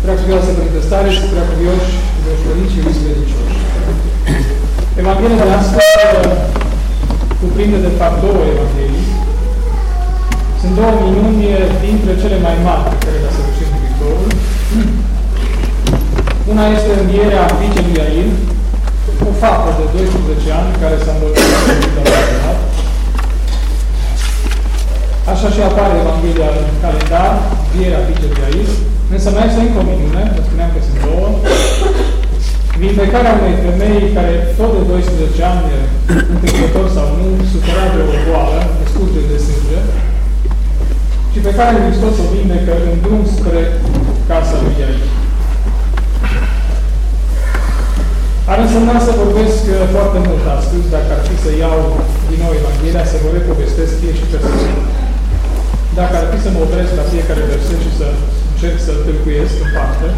Preacuvioasă Părinte Stare și preacuvioși dușmănici și iubiți credincioși. Evanghelia de astăzi cuprinde de fapt două evanghelii. Sunt două minuni dintre cele mai mari pe care le-a săvârșit Mântuitorul. Una este învierea fiicei lui Iair, o fată de 12 ani care s-a îmbolnăvit. Așa și apare Evanghelia în calendar, învierea fiicei lui Iair. Însă mai este încă o minune, vă spuneam că sunt două. Vindecarea unei femei care tot de 12 ani, întâmplător sau nu, sufera de o boală, de scurgere de sânge, și pe care Hristos o vindecă în drum spre casa lui Iair. Ar însemna să vorbesc foarte mult astăzi, dacă ar fi să iau din nou Evanghelia, să vă repovestesc fie și pe sfârșit. Dacă ar fi să mă opresc la fiecare verset și să încerc să-l tâlcuiesc în parte,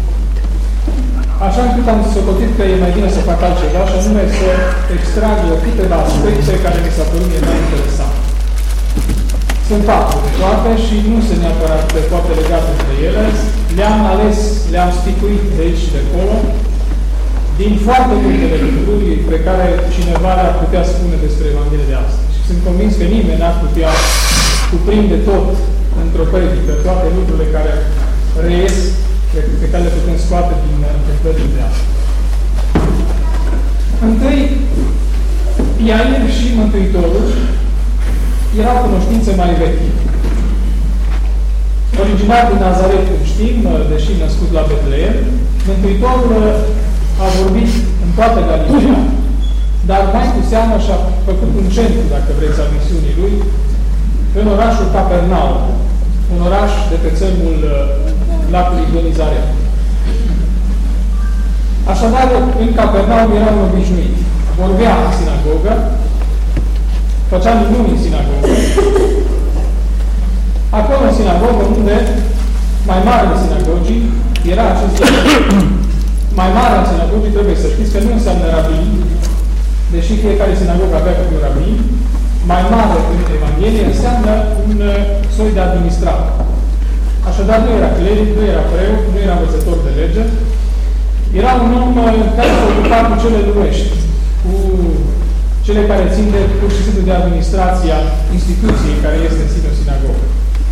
așa încât am socotit că e mai bine să fac altceva, și anume să extrag câteva aspecte care mi s-au părut mie mai interesant. Sunt patru de toate și nu sunt neapărat foarte legate între ele. Le-am ales, le-am spicuit de aici și de acolo, din foarte multele lucruri pe care cineva le-ar putea spune despre Evanghelia de astăzi. Și sunt convins că nimeni n-ar putea cuprinde tot într-o predică, toate lucrurile care reies, pe care le putem scoate din întâmplările de astăzi. Întâi, Iair și Mântuitorul erau cunoștințe mai vechi. Originar din Nazaret, cum știm, deși născut la Betleem, Mântuitorul a vorbit în toată Galileea, dar mai cu seamă și-a făcut un centru, dacă vreți, al misiunii lui, în orașul Capernaum, un oraș de pe țărmul lacului Genizaret. Așadar, în Capernaum era un obișnuit. Vorbea în sinagogă, făcea minuni în sinagogă. Acolo, în sinagogă, unde mai mare de sinagogii, era acest mai mare în sinagogii, trebuie să știți că nu înseamnă rabin, deși fiecare sinagogă avea câte un rabin, mai mare în Evanghelie înseamnă un soi de administrat. Așadar, nu era cleric, nu era preot, nu era învățător de lege. Era un om care se ocupa cu cele lumești, cu cele care țin de pur și simplu de administrația instituției care este în sine o sinagogă.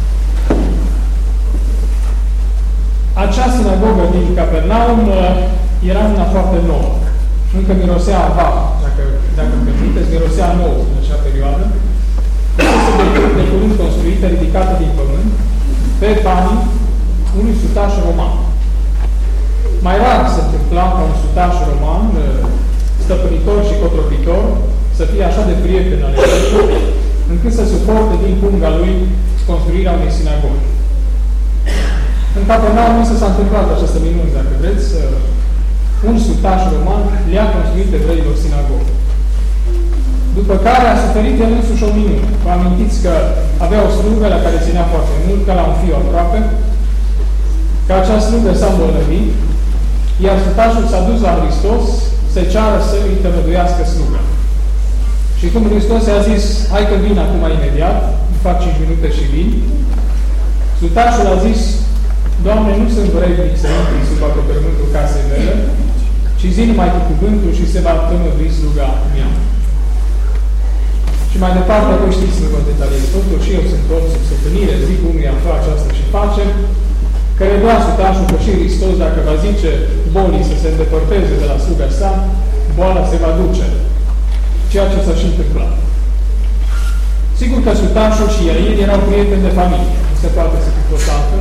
Acea sinagogă din Capernaum era una foarte nouă. Încă mirosea a dacă îmi permiteți, mirosea nou în acea perioadă. Este de curând construită, ridicată din pământ, pe banii unui sutaș roman. Mai rar se întâmpla ca un sutaș roman, stăpânitor și cotropitor, să fie așa de prieten al lui, încât să suporte din punga lui construirea unei sinagogi. În Capernaum însă s-a întâmplat această minune, dacă vreți, un sutaș roman le-a construit evreilor sinagogă. După care a suferit el însuși o minune. Vă amintiți că avea o slugă la care ținea foarte mult, ca la un fiu aproape, că acea slugă s-a îmbolnăvit, iar sutașul s-a dus la Hristos să ceară să îi tămăduiască sluga. Și cum Hristos i-a zis, hai că vin acum imediat, fac 5 minute și vin, sutașul a zis, Doamne, nu sunt vrednic să intri sub acoperământul casei mele, ci zi numai cu cuvântul și se va tămădui sluga mea. Și mai departe, voi știți să vă detaliez totul, și eu sunt om sub stăpânire, zic unuia fă aceasta și face, care doar sutașul că și Hristos, dacă va zice bolii să se îndepărteze de la sluga sa, boala se va duce. Ceea ce s-a și întâmplat. Sigur că sutașul și Iair erau prieteni de familie. Nu se poate să fie tot altfel.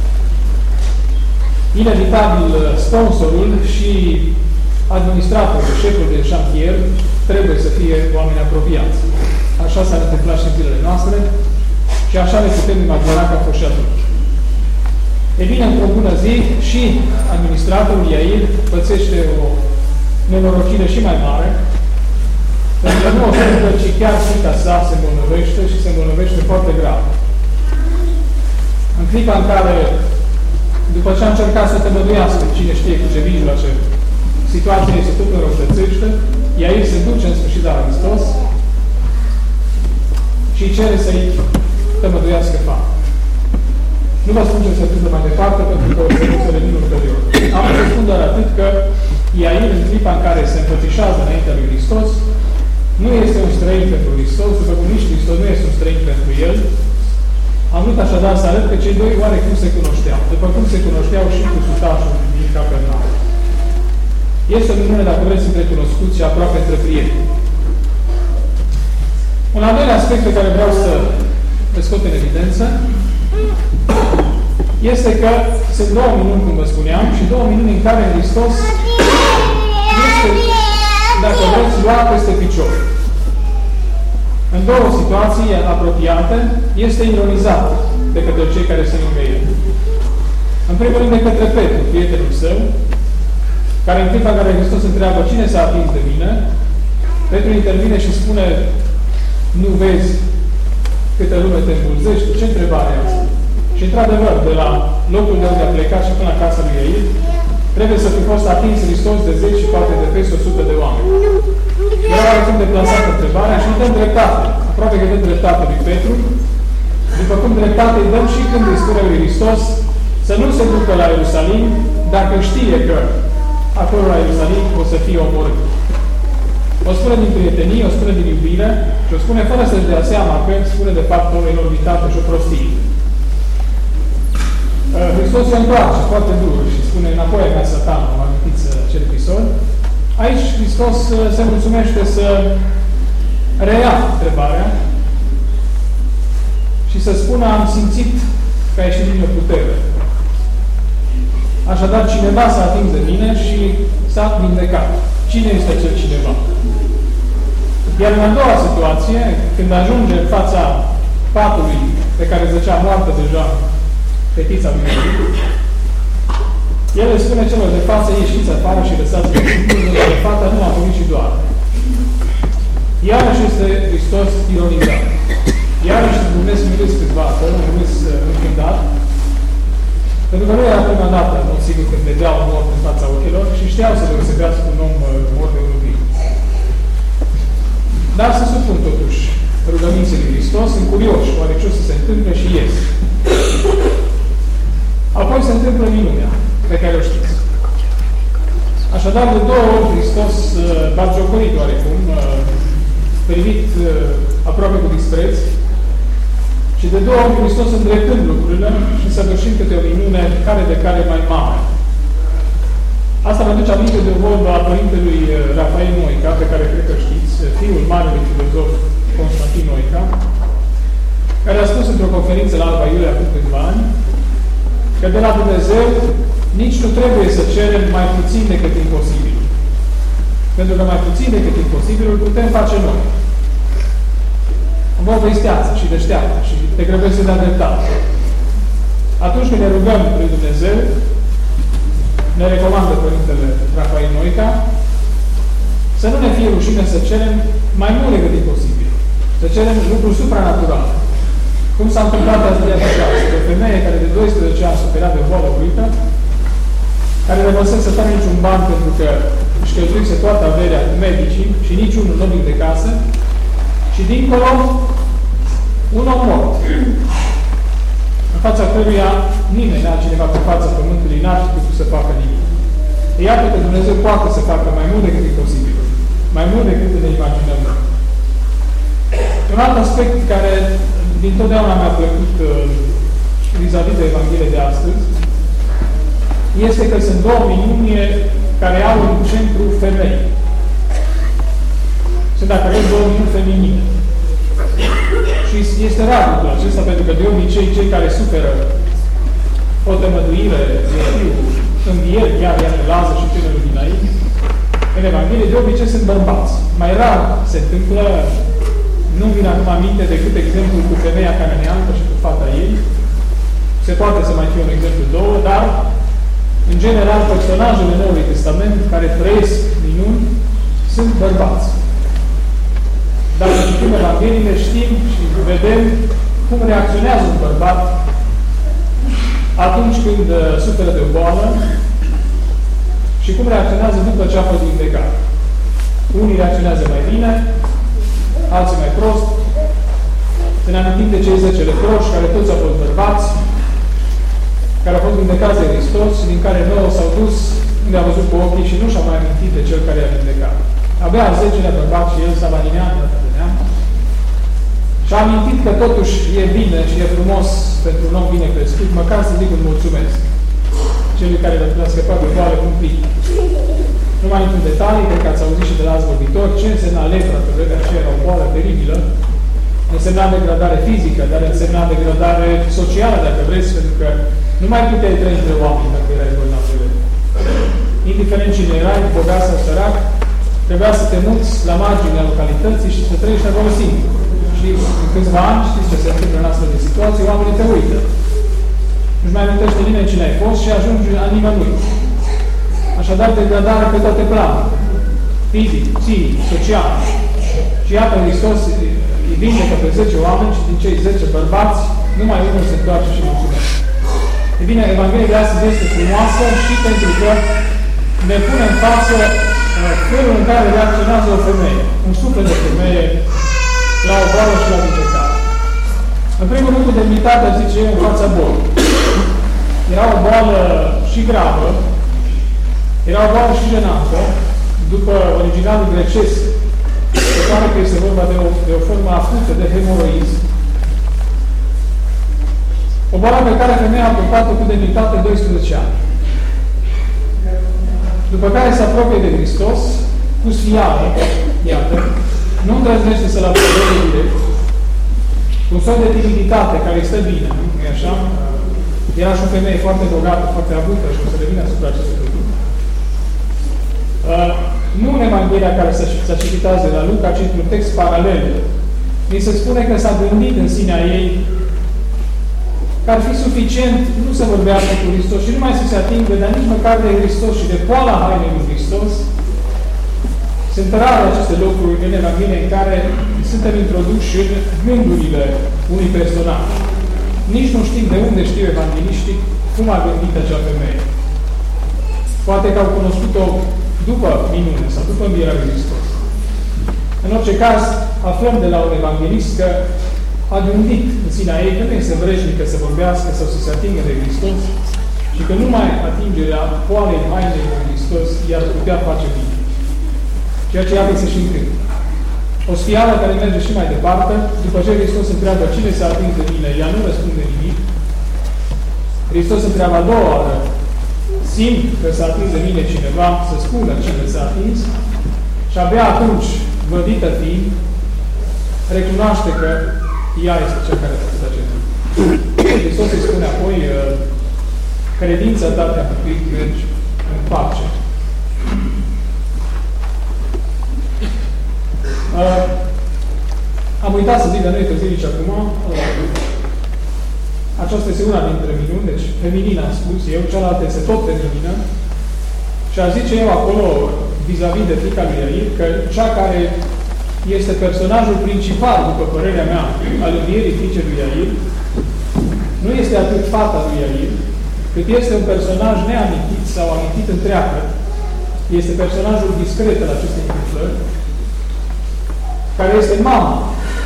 Inevitabil, sponsorul și administratorul, șeful de șantier, trebuie să fie oameni apropiați. Așa s-a întâmplat și în zilele noastre și așa ne putem imagina că a fost și atunci. E bine, într-o bună zi, și administratorul Iair pățește o nenorocire și mai mare, pentru că nu o singură, ci chiar fiica sa se îmbolnăvește și se îmbolnăvește foarte grav. În clipa în care, după ce a încercat să tămăduiască, cine știe cu ce mijloace, situația este tot înrăutățește, Iair se duce în sfârșit la Hristos și cere să-i tămăduiască fata. Nu vă spun ce se întâmplă mai departe, pentru că o să nu este un străin pentru Hristos, după cum nici Hristos nu este un străin pentru el, am vrut așadar să arăt că cei doi oarecum se cunoșteau, după cum se cunoșteau și cu sutașul din Capernaum. Este o minune, dacă vreți, între cunoscuți și aproape între prieteni. Un al doilea aspect pe care vreau să le scot în evidență este că sunt două minuni, cum vă spuneam, și două minuni în care Hristos este, dacă vreți, luat peste picior. În două situații apropiate, este ironizat de către cei care se lângă el. În primul rând de către Petru, prietenul său, care în clipa în care Hristos întreabă cine s-a atins de mine, Petru intervine și spune: nu vezi câte lume te îmbulzești? Ce întrebare e asta? Și într-adevăr, de la locul de unde a plecat și până la casa lui Iair, trebuie să fi fost atins Hristos de 10 și poate de peste 100 de oameni. Era oarecum deplasată întrebarea și îi dăm dreptate. Aproape că dăm dreptate lui Petru, după cum dreptate îi dăm și când îi spune lui Hristos să nu se ducă la Ierusalim dacă știe că acolo la Ierusalim o să fie omorât. O spune din prietenie, o spune din iubire și o spune fără să-și dea seama că spune de fapt o enormitate și o prostie. Hristos se întoarce foarte dur și spune înapoi a mea Satana, mă amintiți acel episod. Aici Hristos se mulțumește să reia întrebarea și să spună: am simțit că a ieșit din mine putere. Așadar, cineva s-a atins de mine și s-a vindecat. Cine este acel cineva? Iar în a doua situație, când ajunge în fața patului pe care zăcea moartă deja fetița lui Iair, el îi spune celor de față: ieșiți afară și lăsați-vă de fata, nu a murit și doar. Iarăși este Hristos ironizat. Iarăși Dumnezeu smiriți câțiva acolo, Dumnezeu închimdat, pentru că nu era prima dată, în mod sigur, când vedeau un mort în fața ochilor și știau să deosebească un om mort de unul viu. Dar se supun totuși rugăminții lui Hristos, sunt curioși, oare ce o să se întâmple și ies. Apoi se întâmplă minunea pe care o știți. Așadar, de două ori Hristos, batjocorit oarecum, privit aproape cu dispreț, și de două ori Hristos îndreptând lucrurile și săvârșind câte o minune care de care mai mare. Asta mă duce aminte de o vorbă a părintelui Rafael Noica, pe care cred că știți, fiul marelui filozof Constantin Noica, care a spus într-o conferință la Alba Iulia acum câțiva ani, că de la Dumnezeu nici nu trebuie să cerem mai puțin decât imposibil. Pentru că mai puțin decât imposibilul putem face noi. O vorbă isteață și deșteaptă și te grăbești să dea dreptate. Atunci când ne rugăm lui Dumnezeu, ne recomandă Părintele Rafael Noica, să nu ne fie rușine să cerem mai mult decât imposibil. Să cerem lucruri supranaturale. Cum s-a întâmplat azi de aceasta? O femeie care de 12 ani suferea de o boală oprită, care rămăsea să facă niciun ban pentru că își cheltuise toată averea cu medicii și niciunul nu de casă, și dincolo un om mort, în fața căruia nimeni, altcineva pe fața pământului, n-ar fi putut să facă nimic. Iată că Dumnezeu poate să facă mai mult decât e posibil. Mai mult decât ne imaginăm. Un alt aspect care dintotdeauna mi-a plăcut vis-a-vis de Evanghelie de astăzi este că sunt două minuni care au în centru femei. Sunt, dacă aveți, două minuni feminine. Și este rar lucrul acesta, pentru că de obicei cei care suferă o tămăduire, învieri, chiar Lazar și celor din aici, în Evanghelie, de obicei sunt bărbați. Mai rar se întâmplă, nu-mi vine acum aminte decât exemplul cu femeia cananeancă și cu fata ei. Se poate să mai fie un exemplu două, dar, în general, personajele Noului Testament care trăiesc minuni sunt bărbați. Dacă citim Evangheliile, știm și vedem cum reacționează un bărbat atunci când suferă de o boală și cum reacționează după ce a fost vindecat. Unii reacționează mai bine, alții mai prost. Să ne amintim de cei 10 leproși, care toți au fost bărbați, care au fost vindecați de Hristos și din care 9 s-au dus unde a văzut cu ochii și nu și-au mai amintit de cel care i-a vindecat. Abia al 10-lea bărbat și el s-a banineat, și a amintit că totuși e bine și e frumos pentru un om bine crescut, măcar să zic un mulțumesc celui care l-a scăpat de boală cumplit. Nu mai intru în detalii, cred că ați auzit și de la alți vorbitori, ce însemna lepra pe vremea aceea, era o boală teribilă. Însemna degradare fizică, dar însemna degradare socială, dacă vreți, pentru că nu mai puteai trăi între oameni dacă erai bolnav de lepra. Indiferent cine erai, bogat sau sărac, trebuia să te muți la marginea localității și să trăiești acolo singur. Și în câțiva ani, știți ce se întâmplă în astfel de situații, oamenii te uită. Nu-și mai amintește nimeni cine ai fost și ajungi la nimănui. Așadar, degradare pe toate planurile. Fizic, psihic, social. Și iată, Hristos îi vindecă pe 10 oameni și din cei 10 bărbați, numai unul se întoarce și mulțumesc. E bine, Evanghelia de astăzi este frumoasă și pentru că ne pune în față felul în care reacționează o femeie, un suflet de femeie, la o boală și la vindecare. În primul rând, cu demnitatea, zice eu, în fața bolii. Era o boală și gravă, era o boală și jenantă, după originalul grecesc, se pare că este vorba de o formă acută de hemoroizi. O boală pe care femeia a purtat-o cu demnitate 12 ani. După care se apropie de Hristos, cu sfială, iată, nu îndrăznește să-l apropie direct, un soi de timiditate care îi stă bine, nu-i așa? Era și o femeie foarte bogată, foarte avută și o să revine asupra acestui lucru. Nu în Evanghelia care s-a citit azi de la Luca, ci într-un text paralel. Mi se spune că s-a gândit în sinea ei că ar fi suficient nu să vorbească cu Hristos și nu mai să se atingă, dar nici măcar de Hristos și de poala hainei lui Hristos. Sunt rare aceste locuri în Evanghelie în care suntem introduși în gândurile unui personaj. Nici nu știm de unde știu evangheliștii cum a gândit acea femeie. Poate că au cunoscut-o după minune sau după învierea lui Hristos. În orice caz, aflăm de la un evanghelist că a gândit în sinea ei că nu este vreșnică să vorbească sau să se atingă de Hristos și că numai atingerea poalei hainei lui Hristos i-ar putea face bine. Ceea ce iată se și întâmplă. O sfială care merge și mai departe, după ce Hristos întreabă cine s-a atins de mine, ea nu răspunde nimic. Hristos întreabă a doua oară, simt că s-a atins de mine cineva, să spună cine s-a atins, și abia atunci, vădită fiind, recunoaște că ea este cea care a făcut acest lucru. Hristos îi spune apoi, credința ta te-a făcut, mergi în pace. Am uitat să zic, dar nu e târziu nici acum, aceasta este una dintre minuni, deci feminin am spus eu, cealaltă este tot feminină, și a zice eu acolo, vis-a-vis de fiica lui Iair, că cea care este personajul principal, după părerea mea, al învierii fiicei lui Iair, nu este atât fata lui Iair, cât este un personaj neamintit sau amintit întreagă, este personajul discret al acestei întâmplări, care este mama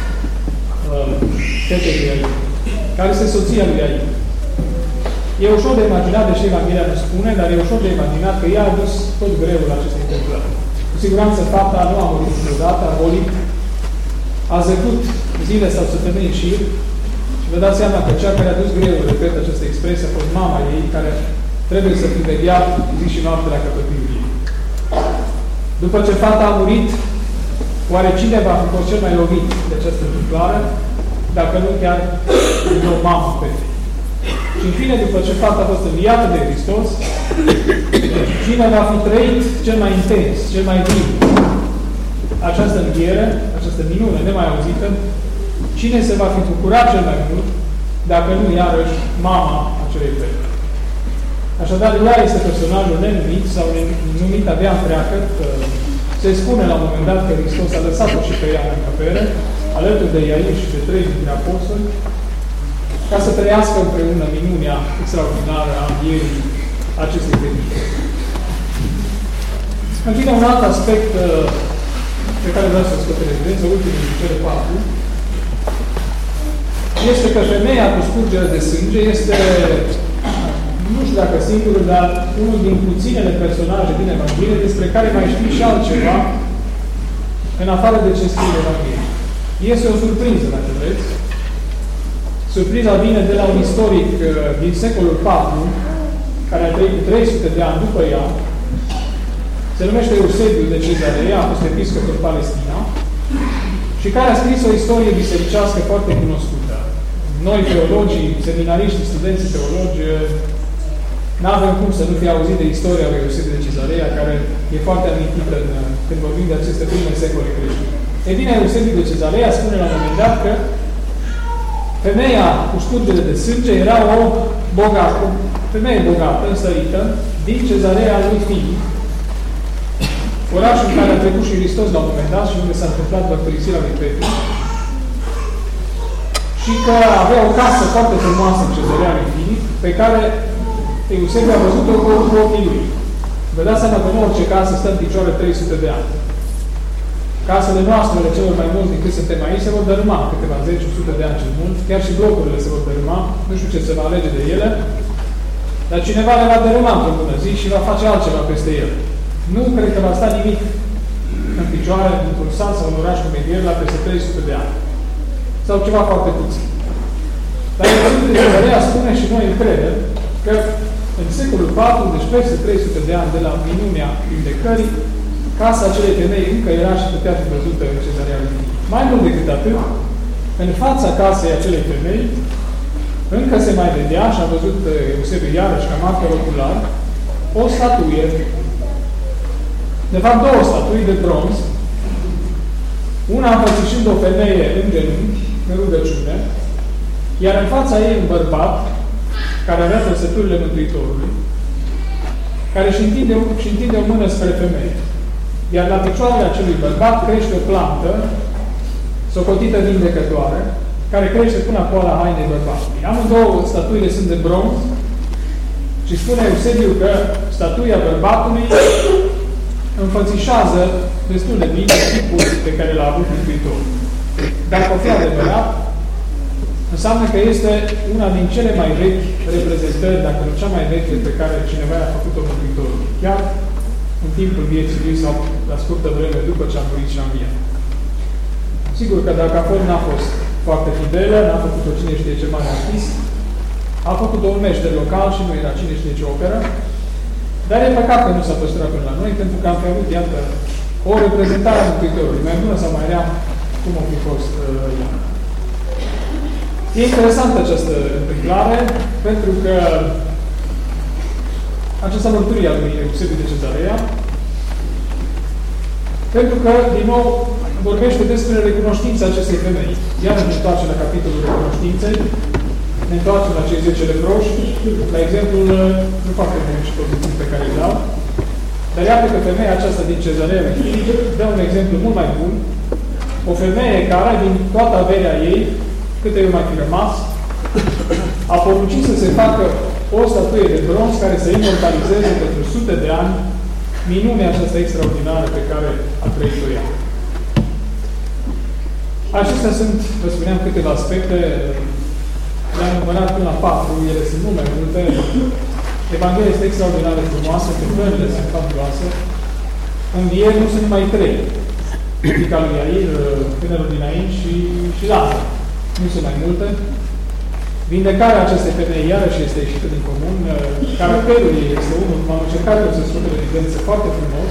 fetei lui Iair, care este soția lui Iair. E ușor de imaginat, deși Evanghelia nu spune, dar e ușor de imaginat că ea a dus tot greul acestei întâmplări. Cu siguranță fata nu a murit niciodată, a bolit, a zăcut zile sau săptămâni în șir și vă dați seama că cea care a dus greul, repet această expresie, a fost mama ei, care trebuie să fie vegheat zi și noapte la căpătâiul ei. După ce fata a murit, oare cine va fi fost cel mai lovit de această întâmplare, dacă nu chiar o mamă fetei? Și în fine, după ce fata a fost înviată de Hristos, cine va fi trăit cel mai intens, cel mai viu această înviere, această minune nemai auzită, cine se va fi bucurat cel mai mult, dacă nu iarăși mama acelei fete. Așadar, ea este personajul nenumit sau numit abia întreagă. Se spune la un moment dat că Hristos a lăsat-o și pe ea în încăpere, alături de Iair și de 3 dintre apostoli, ca să trăiască împreună minunea extraordinară a învierii acestei credințe. În fine, un alt aspect pe care vreau să-l scot în evidență, ultimul din cele 4, este că femeia cu scurgere de sânge este, nu știu dacă singurul, dar unul din puținele personaje din Evanghelie despre care mai știm și altceva în afară de ce scrie Evanghelia. Este o surpriză, dacă vreți. Surpriza vine de la un istoric din secolul IV, care a trăit cu 300 de ani după ea. Se numește Eusebiu de Cezarea, a fost episcop în Palestina, și care a scris o istorie bisericească foarte cunoscută. Noi, teologii, seminariști, studenții teologi, nu avem cum să nu fie auzit de istoria lui Eusebiu de Cezarea, care e foarte amintită când vorbim de aceste prime secole creștine. E bine, Eusebiu de Cezarea spune la un moment dat că femeia cu scurgere de sânge era o femeie bogată, înstărită, din Cezarea lui Filip, orașul în care a trecut și Hristos la un moment dat și unde s-a întâmplat mărturisirea lui Petru, și că avea o casă foarte frumoasă în Cezarea lui Filip, pe care Eusebiu a văzut-o cu ochii lui. Vă dați seama că nu orice casă stă în picioare 300 de ani. Casele noastre, ale celor mai mulți decât suntem aici, se vor dărâma câteva 10-100 de ani cel mult. Chiar și blocurile se vor dărâma. Nu știu ce se va alege de ele. Dar cineva le va dărâma într-o bună zi și va face altceva peste el. Nu cred că va sta nimic în picioare, într-un sat sau în oraș cum e la peste 300 de ani. Sau ceva foarte puțin. Dar Eusebiu de Cezarea spune și noi credem că în secolul IV, deci peste 300 de ani de la minunea vindecării, casa acelei femei încă era și putea fi văzută în Cezarea lui Filip. Mai mult decât atât, în fața casei acelei femei, încă se mai vedea, și a văzut Eusebiu iarăși ca martor ocular, o statuie, de fapt două statui de bronz, una înfățișând o femeie în genunchi, în rugăciune, iar în fața ei un bărbat, care avea trăsăturile Mântuitorului, care își întinde o mână spre femeie. Iar la picioarele acelui bărbat crește o plantă, socotită vindecătoare, care crește până acolo la hainei bărbatului. Amândouă statuile sunt de bronz și spune Eusebiu că statuia bărbatului înfățișează destul de bine tipul pe care l-a avut Mântuitorul. Dacă o fi adevărat, înseamnă că este una din cele mai vechi reprezentări, dacă nu cea mai veche pe care cineva a făcut-o Mântuitorul. Chiar în timpul vieții lui sau la scurtă vreme după ce a murit și a înviat. Sigur că dacă apoi n-a fost foarte fidelă, n-a făcut-o cine știe ce mare artist, a făcut-o un meșter local și nu era cine știe ce operă, dar e păcat că nu s-a păstrat până la noi, pentru că am fi avut, iată, o reprezentare a Mântuitorului, mai bună sau mai rea, cum a fi fost ea. E interesantă această întâmplare, pentru că această mărturie a lui Eusebiu de Cezarea, pentru că, din nou, vorbește despre recunoștința acestei femei. Iar ne întoarcem la capitolul recunoștinței, ne întoarcem la cei 10 leproși, la exemplul nu foarte bun și pozitiv pe care îl dau, dar iată că femeia aceasta din Cezarea dă un exemplu mult mai bun, o femeie care, din toată averea ei, câte i-o mai fi rămas, a poruncit să se facă o statuie de bronz care să imortalizeze pentru sute de ani minunea aceasta extraordinară pe care a trăit-o ea. Acestea sunt, vă spuneam, câteva aspecte, le-am numărat până la 4, ele sunt mult mai multe. Evanghelia este extraordinar de frumoasă, întâmplările sunt fabuloase. Învieri nu sunt numai 3. Fica lui Iair, tânărul din aici și Lazar. Nu sunt mai multe. Vindecarea acestei femei iarăși este ieșită din comun. Caracterul ei este unul, m-am încercat eu să scot în evidență foarte frumos.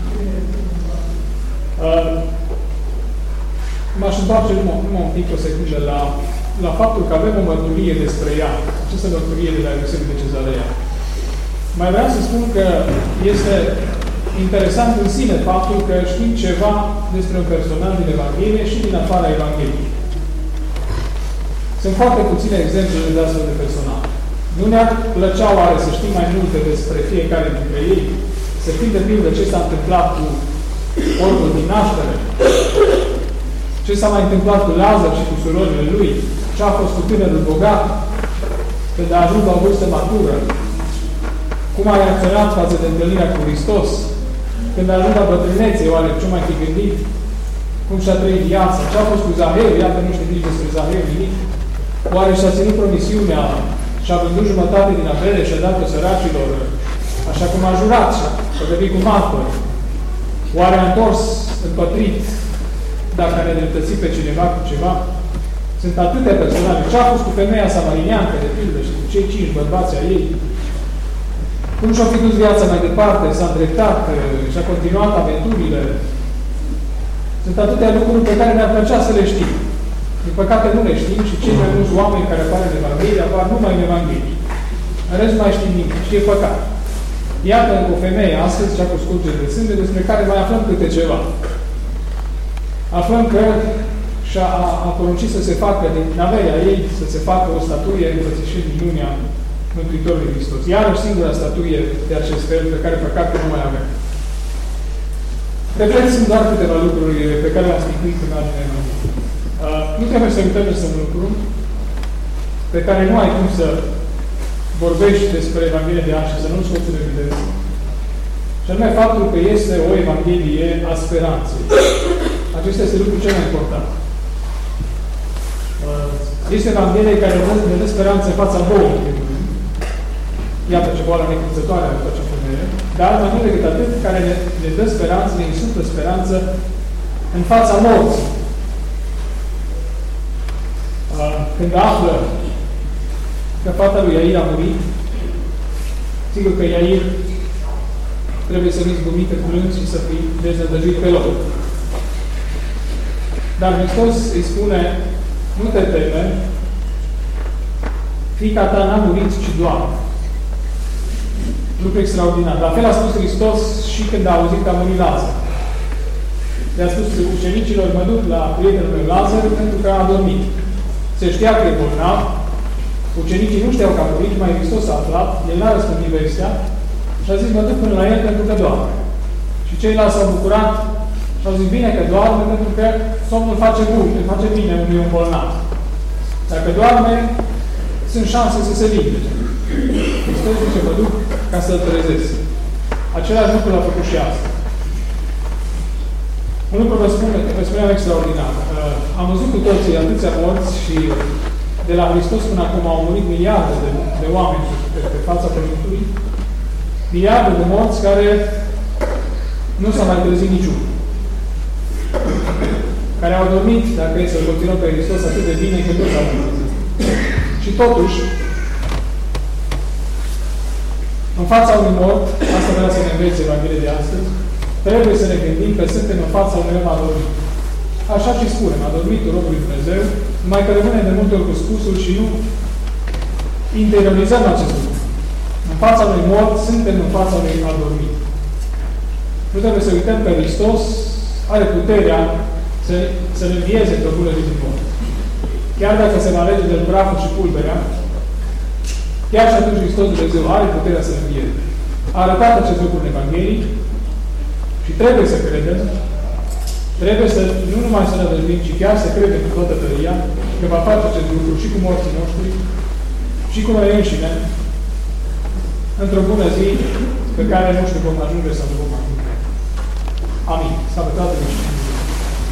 M-aș întoarce numai un pic, o secundă, la faptul că avem o mărturie despre ea. Această mărturie de la Eusebiu de Cezarea. Mai vreau să spun că este interesant în sine faptul că știm ceva despre un personaj din Evanghelie și din afara Evangheliei. Sunt foarte puține exemple de astfel de personaje. Nu ne-ar plăcea oare să știm mai multe despre fiecare dintre ei? Să știm de pildă ce s-a întâmplat cu orbul din naștere? Ce s-a mai întâmplat cu Lazar și cu surorile lui? Ce a fost cu tânărul bogat când a ajuns la o vârstă matură? Cum a reacționat față de întâlnirea cu Hristos? Când a ajuns la bătrânețe, oare ce mai fi gândit? Cum și-a trăit viața? Ce a fost cu Zaheu? Iată, nu știu nici despre Zaheu nimic. Oare și-a ținut promisiunea și-a vândut jumătate din avere și-a dat-o săracilor, așa cum a jurat și-a venit cu martori? Oare a întors împătrit dacă a nedreptățit pe cineva cu ceva. Sunt atâtea personaje. Ce a fost cu femeia samarineancă, de pildă, și cu cei 5 bărbați ai ei? Cum și-a fi dus viața mai departe, s-a îndreptat și-a continuat aventurile. Sunt atâtea lucruri pe care ne-ar plăcea să le știm. Din păcate nu le știm și cei mai mulți oameni care apar în Evanghelie apar numai în Evanghelie. În rest nu mai știm nimic. Și e păcat. Iată o femeie astăzi, cea cu scurgeri de sânge, despre care mai aflăm câte ceva. Aflăm că a poruncit să se facă din averea ei, să se facă o statuie înfățișând minunea Mântuitorului Hristos. Iarăși singura statuie de acest fel pe care păcat nu mai avem. Repet, sunt doar câteva lucruri pe care le-am spicuit în marginea Evangheliei. Nu trebuie să uităm să un lucru pe care nu ai cum să vorbești despre Evanghelia de azi și să nu scoți în evidență. Și anume faptul că este o Evanghelie a speranței. Acesta este lucrul cel mai important. Este Evanghelie care ne dă speranță în fața bolii. Iată ce boală necruțătoare are acea femeie. Dar mai mult decât atât, care ne dă speranță, ne insuflă speranță în fața morții. Când află că fata lui Iair a murit, sigur că Iair trebuie să fie zbumit în plâns și să fie dezădăjuit pe loc. Dar Hristos îi spune, nu te teme, fiica ta n-a murit, ci doarme. Lucru extraordinar. La fel a spus Hristos și când a auzit că a murit Lazar. Le-a spus ucenicilor, mă duc la prietenul meu Lazar pentru că a dormit. Se știa că e bolnav, ucenicii nu știau că a murit, mai Hristos a aflat, el n-a răspândit vestea și a zis, mă duc până la el pentru că doarme. Și ceilalți s-au bucurat și au zis, bine că doarme pentru că somnul face bun, îl face bine unui om bolnav. Dacă doarme, sunt șanse să se vindece. Hristos zice, mă duc ca să-l trezesc. Același lucru l-a făcut și asta. Un lucru vă spuneam extraordinar. Am văzut cu toții atâția morți și de la Hristos până acum au murit miliarde de oameni pe fața Pământului. Miliarde de morți care nu s-a mai trezit niciunul. Care au dormit, dacă e să-L continuăm pe Hristos, atât de bine că nu s-au mai trezit. Și totuși, în fața unui mort, asta vrea să ne învețe Evanghelia de astăzi, trebuie să ne gândim că suntem în fața unui om adormit. Așa și spunem, adormit robul lui Dumnezeu, numai că rămâne de multe ori cu spusul și nu interiorizăm acest lucru. În fața unui mort, suntem în fața unui adormit. Nu trebuie să uităm că Hristos are puterea să ne învieze pe bună zi din mort. Chiar dacă se va alege de praful și pulberea, chiar și atunci Hristos Dumnezeu are puterea să ne învieze. A arătat acest lucru în Evanghelie și trebuie să credem, trebuie să nu numai să ne dăjduim, ci chiar să credem cu toată tăria că va face acest lucru și cu morții noștri și cu noi înșine într-o bună zi pe care nu știu cum ajunge sau nu vom ajunge. Amin. S-a